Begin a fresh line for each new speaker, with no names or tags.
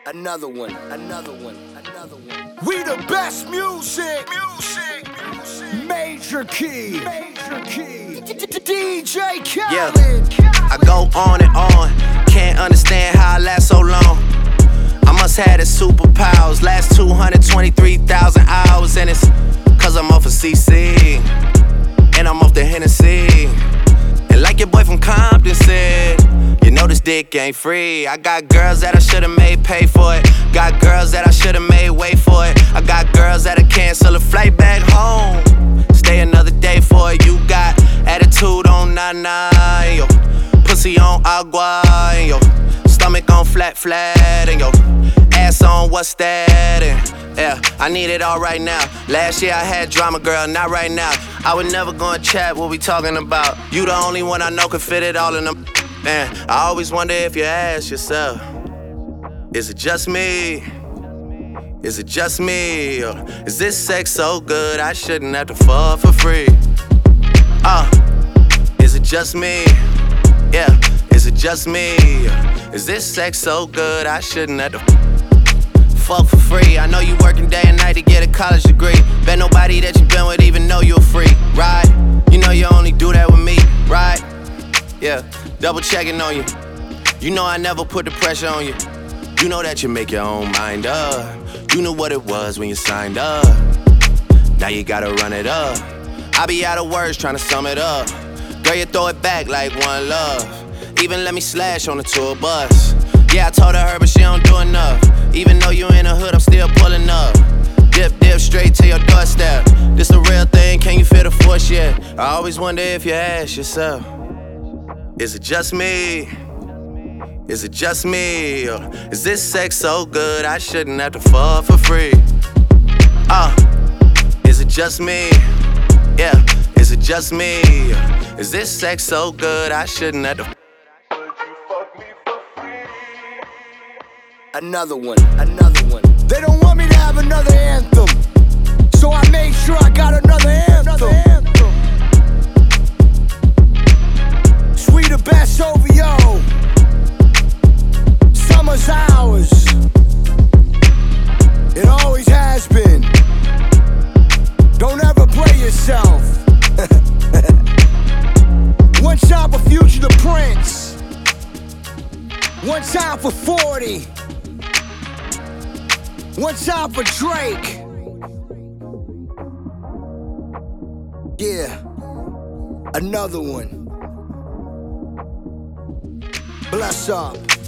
Another one, another one, another one. We the best music, Major Key, DJ Khaled.
Yeah, I go on and on, can't understand how I last so long. I must have the superpowers, last 223,000 hours, and it's cause I'm off of CC, and I'm off the Hennessy. And like your boy from Compton said, you know this dick ain't free. I got girls that I should've made pay for it. Got girls that I should've made wait for it. I got girls that'll cancel a flight back home, stay another day for it. You got attitude on nana, and yo pussy on agua, and yo stomach on flat, and yo ass on what's that, and yeah, I need it all right now. Last year I had drama, girl, not right now. I would never go and chat what we talking about. You the only one I know can fit it all in them. Man, I always wonder if you ask yourself, is it just me? Is it just me? Or is this sex so good I shouldn't have to fuck for free? Is it just me? Yeah, is it just me? Is this sex so good I shouldn't have to fuck for free? I know you working day and night to get a college degree. Bet nobody that you been with even know you a freak, right? You know you only do that with me, right? Yeah, double checking on you. You know I never put the pressure on you. You know that you make your own mind up. You knew what it was when you signed up. Now you gotta run it up. I be out of words trying to sum it up. Girl, you throw it back like one love. Even let me slash on the tour bus. Yeah, I told her but she don't do enough. Even though you in the hood, I'm still pulling up. Dip straight to your doorstep. This a real thing, can you feel the force yet? I always wonder if you ask yourself, is it just me? Is it just me? Or is this sex so good I shouldn't have to fuck for free? Is it just me? Yeah, is it just me? Or is this sex so good I shouldn't have to
Another one, another one. They don't want me to have another anthem, so I made sure I got another anthem. Sweet the best OVO. Summer's ours. It always has been. Don't ever play yourself. One time for Future the Prince. One time for 40. One time for Drake. Yeah, another one. Bless up.